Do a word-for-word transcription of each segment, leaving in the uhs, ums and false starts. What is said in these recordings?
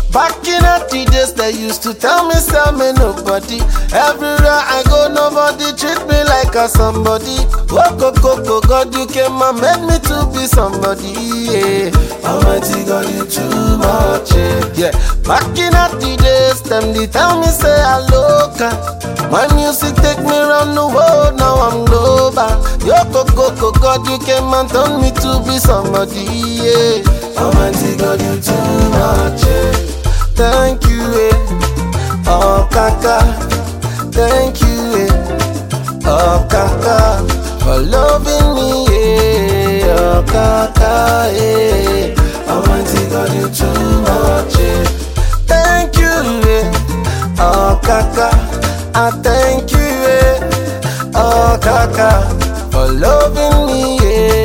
Back in the days, they used to tell me, sell me nobody. Everywhere I go, nobody treat me like a somebody. Oh, go, go, go, God, you came and made me to be somebody. Yeah. Almighty God, you too much. Yeah. yeah. Back in the days, them they tell me, say I look. My music take me round the world, now I'm global. Yo, go, go, go, God, you came and told me to be somebody. Yeah. Almighty God, you too much. Yeah. Thank you, eh. Oh, Kaka. Thank you, eh. Oh, Kaka. For loving me, eh. Oh, Kaka, eh. Almighty God, you too much, eh. Thank you, eh. Oh, Kaka. I thank you, eh. Oh, Kaka. For loving me,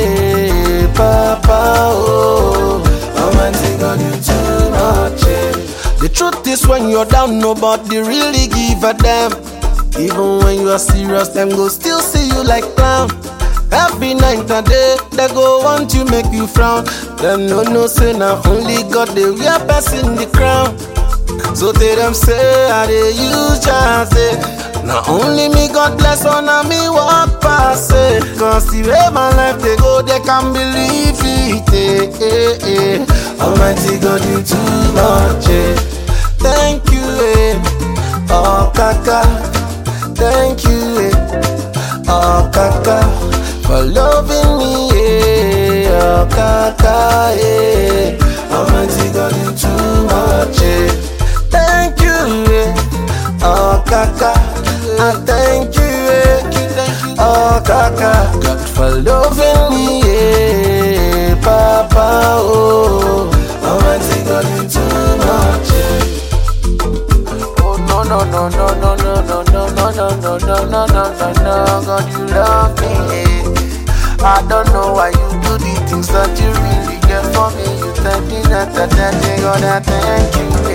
eh. Papa, oh. Almighty God, you too much, eh. The truth is when you're down, nobody really give a damn. Even when you are serious, them go still see you like clown. Every night and day, they go want you, make you frown. Them no no say now only God they wear person the crown. So they them say I they use chance. Now only me God bless on and me walk past it. Cause the way my life they go, they can't believe it. Eh, eh, eh. Almighty God, you too much. Eh. Thank you, eh. Oh, Kaka. Thank you, eh. Oh, Kaka. For loving me, eh. Oh, Kaka, eh. Almighty God, you too much, eh. Thank you, eh. Oh, Kaka. I thank you, eh. Oh, Kaka. God, for loving me, eh. Papa, oh. Almighty God, you too much, eh. No, no, no, no, no, no, no, no, no, no, no, no, no, no, no, God, you love me, eh. I don't know why you do the things that you really get for me. You thank me that, that, that, God, I thank you, eh.